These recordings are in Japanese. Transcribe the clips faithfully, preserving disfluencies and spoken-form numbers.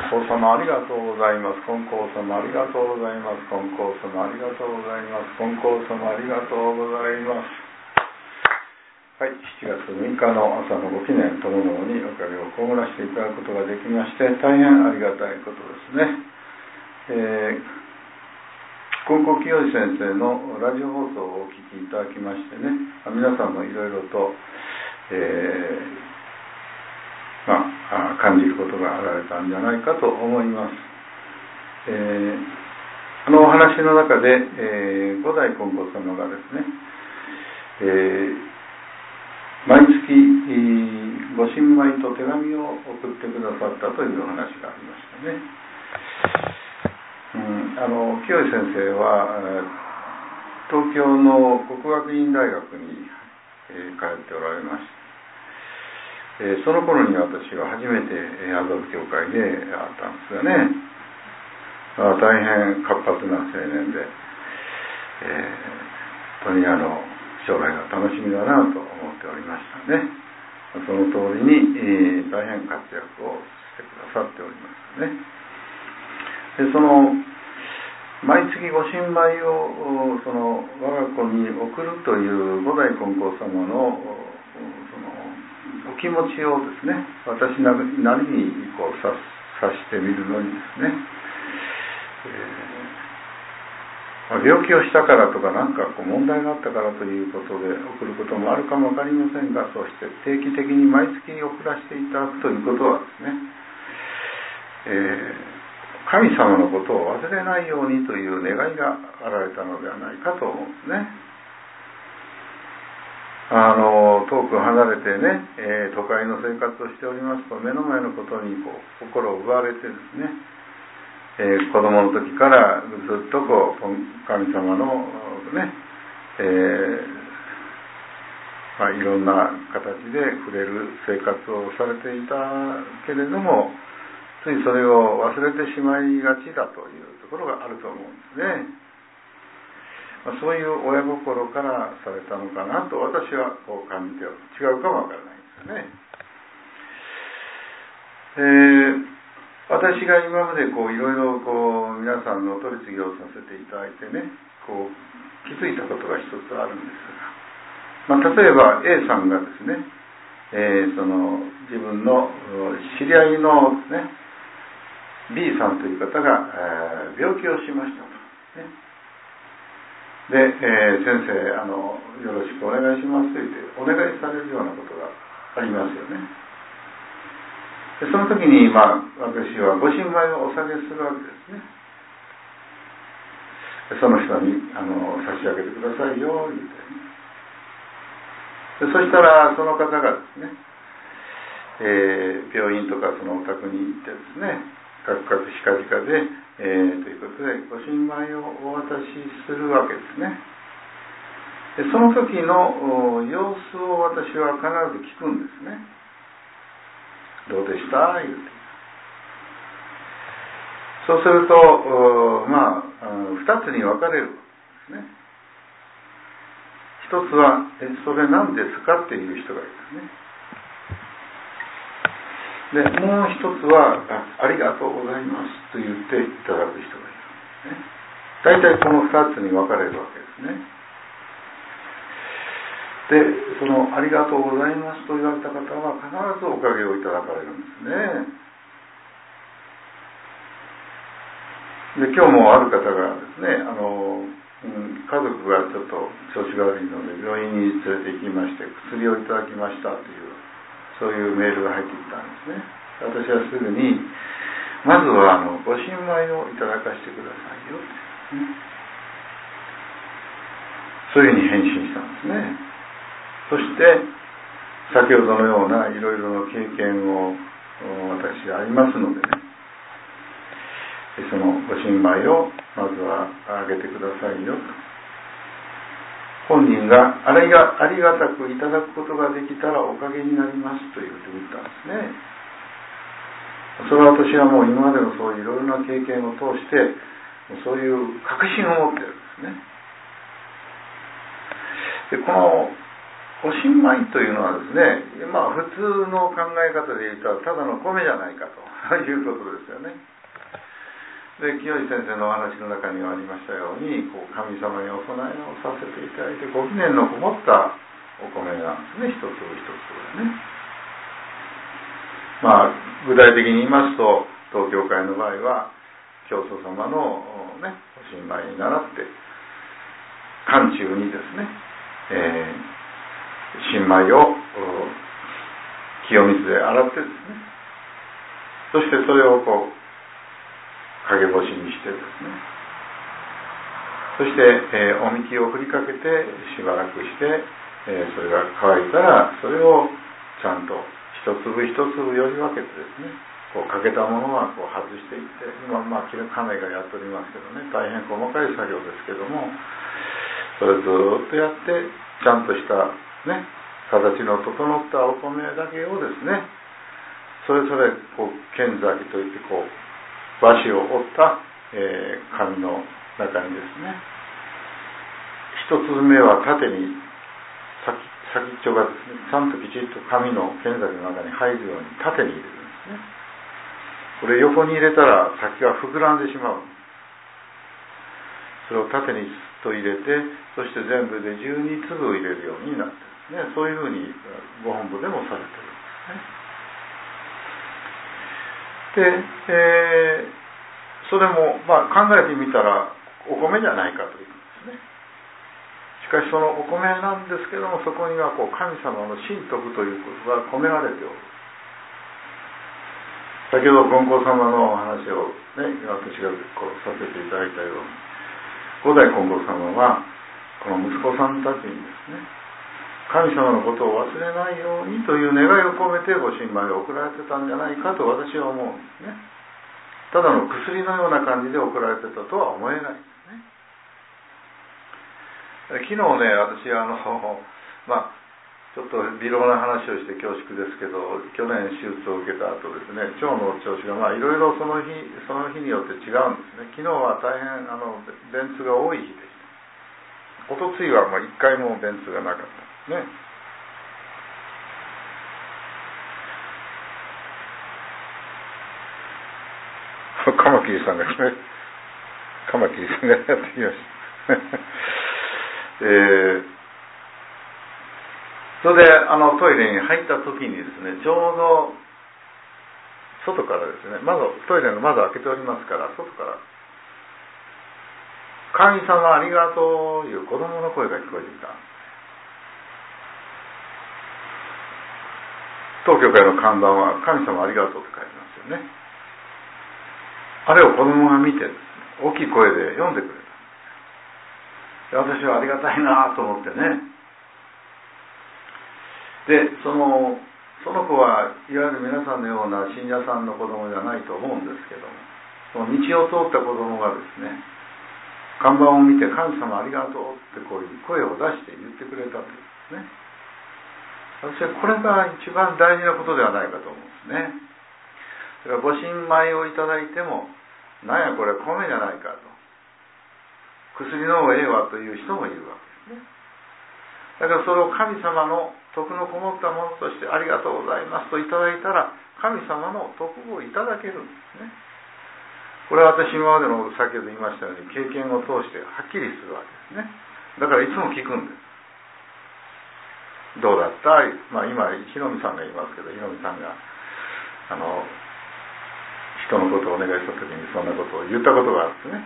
王様ありがとうございます。金光様ありがとうございます。金光様ありがとうございます。金光様ありがとうございます。はい、しちがつむいかの朝のご記念ともどもにおかげを被らせていただくことができまして、大変ありがたいことですね。えー、金光清先生のラジオ放送をお聞きいただきましてね、皆さんもいろいろと、えーまあ、感じることがあられたんじゃないかと思います。えー、あのお話の中で、えー、五代金光様がですね、えー、毎月ご神米と手紙を送ってくださったというお話がありましたね。うん、あの清先生は東京の國學院大学に、えー、通っておられました。えー、その頃に私は初めて麻布教会で会ったんですよね。大変活発な青年で、えー、本当にあの将来が楽しみだなと思っておりましたね。その通りに、えー、大変活躍をしてくださっておりますね。でその毎月ご神米をその我が子に送るという五代金光様のそのお気持ちをですね、私なりにこう察してみるのにですね、えーまあ、病気をしたからとか何かこう問題があったからということで送ることもあるかも分かりませんが、そうして定期的に毎月送らせていただくということはですね、えー、神様のことを忘れないようにという願いがあられたのではないかと思うんですね。あの遠く離れてね、えー、都会の生活をしておりますと、目の前のことにこう心を奪われてですね、えー、子供の時からずっとこう神様のね、えーまあ、いろんな形で触れる生活をされていたけれども、ついそれを忘れてしまいがちだというところがあると思うんですね。そういう親心からされたのかなと私はこう感じて、違うかもわからないんですね。えー、私が今までこういろいろこう皆さんのお取り次ぎをさせていただいてね、こう気づいたことが一つあるんですが、まあ、例えば A さんがですね、えー、その自分の知り合いのですね B さんという方が、えー、病気をしましたと、ね。で、えー、先生あのよろしくお願いしますと言ってお願いされるようなことがありますよね。でその時に、まあ、私はご神米をお下げするわけですね。でその人にあの差し上げてくださいよ言って、でそしたらその方がですね、えー、病院とかそのお宅に行ってですね、かくかくしかじかで、えー、ということでご神米をお渡しするわけですね。でその時の様子を私は必ず聞くんですね。どうでした言うて。そうするとまあ二つに分かれるんですね。一つはえそれ何ですかっていう人がいるんですね。でもう一つは あ, ありがとうございますと言っていただく人がいるんですね。大体この二つに分かれるわけですね。でそのありがとうございますと言われた方は必ずおかげをいただかれるんですね。で今日もある方がですね、あの、うん、家族がちょっと調子が悪いので病院に連れて行きまして薬をいただきましたというそういうメールが入ってきたんですね。私はすぐにまずはあのご神米をいただかせてくださいよ、ね、そういうふうに返信したんですね。そして先ほどのようないろいろな経験を私ありますのでね、そのご神米をまずはあげてくださいよと、本人があれがありがたくいただくことができたらおかげになりますというふうに言ったんですね。それは私はもう今までのそういういろいろな経験を通してそういう確信を持っているんですね。でこのご神米というのはですね、まあ普通の考え方で言ったらただの米じゃないかということですよね。で、清井先生のお話の中にはありましたように、こう神様にお供えをさせていただいてご記念のこもったお米なんですね、一粒一粒がね。まあ具体的に言いますと、当教会の場合は教祖様のね、ご神米に倣って寒中にですね、えー、新米を清水で洗ってですね、そしてそれをこう陰干しにしてですね、そして、えー、おみきを振りかけてしばらくして、えー、それが乾いたらそれをちゃんと一粒一粒より分けてですね、こうかけたものはこう外していって、今まあ亀がやっておりますけどね、大変細かい作業ですけども、それをずっとやってちゃんとしたね、形の整ったお米だけをですね、それぞれこう剣崎といってこう和紙を折った、えー、紙の中にですね、一つ目は縦に先先っちょがですね、ちゃんときちっと紙の剣崎の中に入るように縦に入れるんですね。これ横に入れたら先が膨らんでしまう。それを縦にスッと入れて、そして全部でじゅうに粒入れるようになってるんですね。そういうふうにご本部でもされてるんですね。で、えー、それも、まあ、考えてみたらお米じゃないかというんですね。しかしそのお米なんですけども、そこにはこう神様の神徳ということが込められておる。先ほど金光様のお話をね、私がこうさせていただいたように、五代金光様はこの息子さんたちにですね、神様のことを忘れないようにという願いを込めてご神米を送られてたんじゃないかと私は思うんですね。ただの薬のような感じで送られてたとは思えないんですね。昨日ね、私あのまあちょっと微量な話をして恐縮ですけど、去年手術を受けた後ですね、腸の調子がまあいろいろその日その日によって違うんですね。昨日は大変あの便通が多い日でした。おとついはもう一回も便通がなかったね。カマキリさんがカマキリさんがやってきましたえー、それであのトイレに入った時にですね、ちょうど外からですね、窓トイレの窓開けておりますから、外から神様ありがとうという子供の声が聞こえてきた。当教会の看板は神様ありがとうって書いてますよね。あれを子供が見てですね、大きい声で読んでくれた。私はありがたいなと思ってね。で、そのその子はいわゆる皆さんのような信者さんの子供じゃないと思うんですけども、その道を通った子供がですね、看板を見て神様ありがとうってこういう声を出して言ってくれたんですね。私はこれが一番大事なことではないかと思うんですね。だからご神米をいただいても、なんやこれ米じゃないかと、薬の方がええわという人もいるわけですね。だからそれを神様の徳のこもったものとしてありがとうございますといただいたら、神様の徳をいただけるんですね。これは私今までの先ほど言いましたように経験を通してはっきりするわけですね。だからいつも聞くんです。どうだった？まあ今ひろみさんがいますけど、ひろみさんがあの人のことをお願いした時にそんなことを言ったことがあるんですね。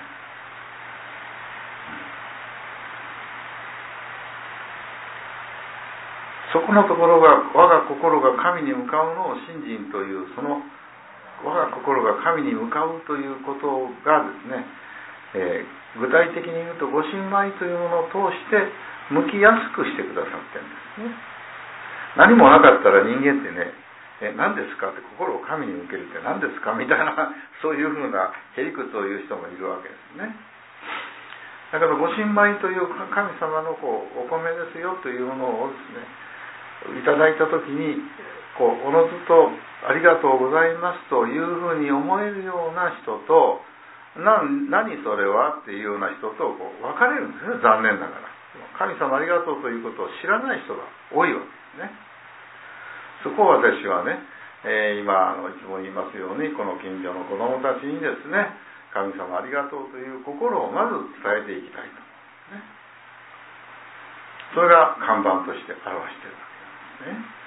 そこのところが我が心が神に向かうのを信心という、その我が心が神に向かうということがですね、えー、具体的に言うとご神米というものを通して向きやすくしてくださってるんですね。何もなかったら人間ってね、え何ですかって心を神に向けるって何ですかみたいなそういうふうなへりくつを言う人もいるわけですね。だからご神米という神様のこうお米ですよというものをですね、いただいた時にこうおのずとありがとうございますというふうに思えるような人と、な何それはっていうような人とこう分かれるんですね、残念ながら。 神様ありがとうということを知らない人が多いわけですね。そこを私はね、えー、今あのいつも言いますように、この近所の子どもたちにですね、神様ありがとうという心をまず伝えていきたいと、ね、それが看板として表しているわけですね。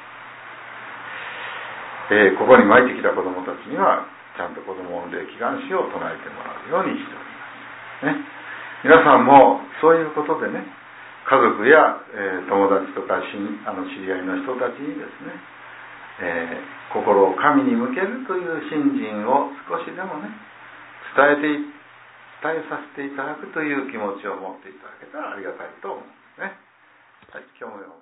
えー、ここに参ってきた子どもたちにはちゃんと子どもの霊祈願詩を唱えてもらうようにしております、ね、皆さんもそういうことでね、家族や、えー、友達とかしあの知り合いの人たちにですね、えー、心を神に向けるという信心を少しでもね伝えて伝えさせていただくという気持ちを持っていただけたらありがたいと思うんですね。はい、今日も